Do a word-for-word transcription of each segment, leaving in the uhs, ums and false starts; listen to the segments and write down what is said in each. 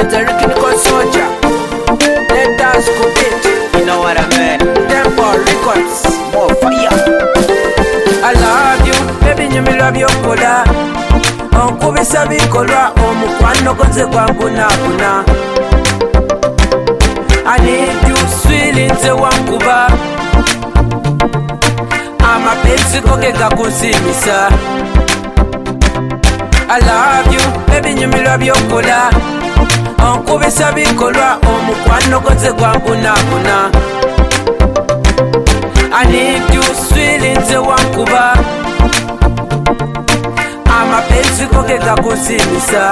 Derek in the soldier. Let us go beat. You know what I mean? Tempo Records. More fire. I love you, baby, you me love you kola. Onkubisa bikolwa omukwano gonze kwangu nakuna. I need you sweet nze wankuba. Amapenzi goge gakunsimisa. I love you, baby, you me love you kola. Onkubisa bikolwa omukwano gonze kwangu nakuna. I need you sweet nze wankuba. Amapenzi goge gakunsimisa.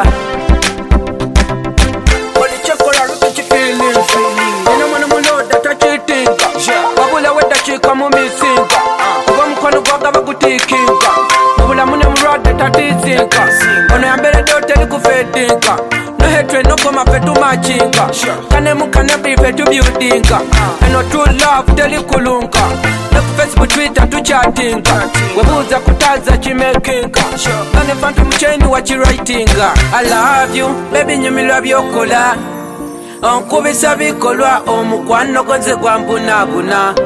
Olichekola ruki feeling feeling. Ino mwana muloda tachitinga. Wabula weda chika mumisinga. Kuba mkono gwaga bagutikinga. Wabula mune murada tatizinga. Ono yambele dote ni kufedinga. No hatred no koma fetu machinga. Kane mukane bifetu buildinga. Eno true love teli kulunga. No Facebook Twitter tu chattinga. Webuza kutaza chimekinga. Kane fantu mcheni wachi writinga. I love you, baby nyumi love you kola. Onkubisa bikolwa omukwano gonze gwambunabuna.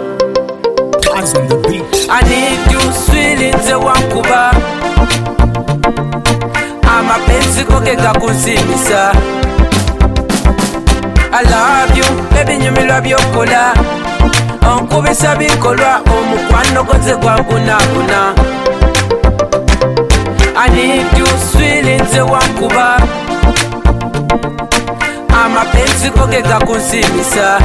I need you sweet nze wankuba. Amapenzi goge gakunsimisa. I love you, baby nyumi love you kola. Onkubisa bikolwa omukwano gonze gwambunabuna. I need you sweet nze wankuba. Amapenzi goge gakunsimisa.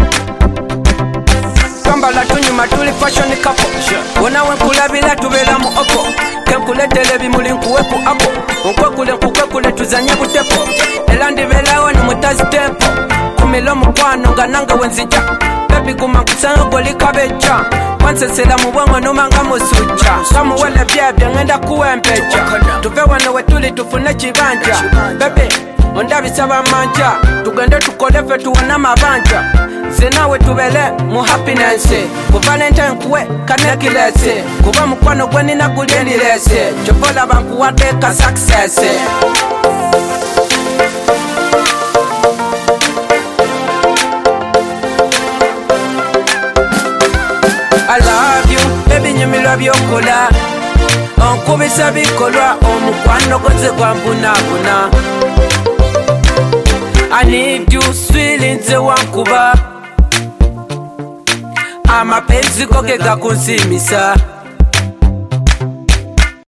Kambala tunyuma tuli fashion couple. Wona wenkulabila tubela mu oko. Kenkuletele bimuli nkuweku ako. Unkwekule nkukwekule tuzanye butepo. Elandi belawe ni mutazi tempo. Kumilo mukwano nga nange wenzija. Baby guma kusanga goli kabecha. Wansesela mubwango numanga musucha. Kamu wele byebye ngenda kuwempecha. Tuve wano wetuli tufune chibanja. Baby ondabisaba manja. Tugende tukolefe tuwana mabanja. Zenawe tubele mu happiness. Ku Valentine kuwe kanekilese. Kuba mukwano gwe nina kulenilese. Chobola banku wadeka success. I love you, baby nyumi love you kola. Onkubisa bikolwa omukwano gonze gwambunabuna. I need you sweet nze wankuba. Amapenzi goge gakunsimisa.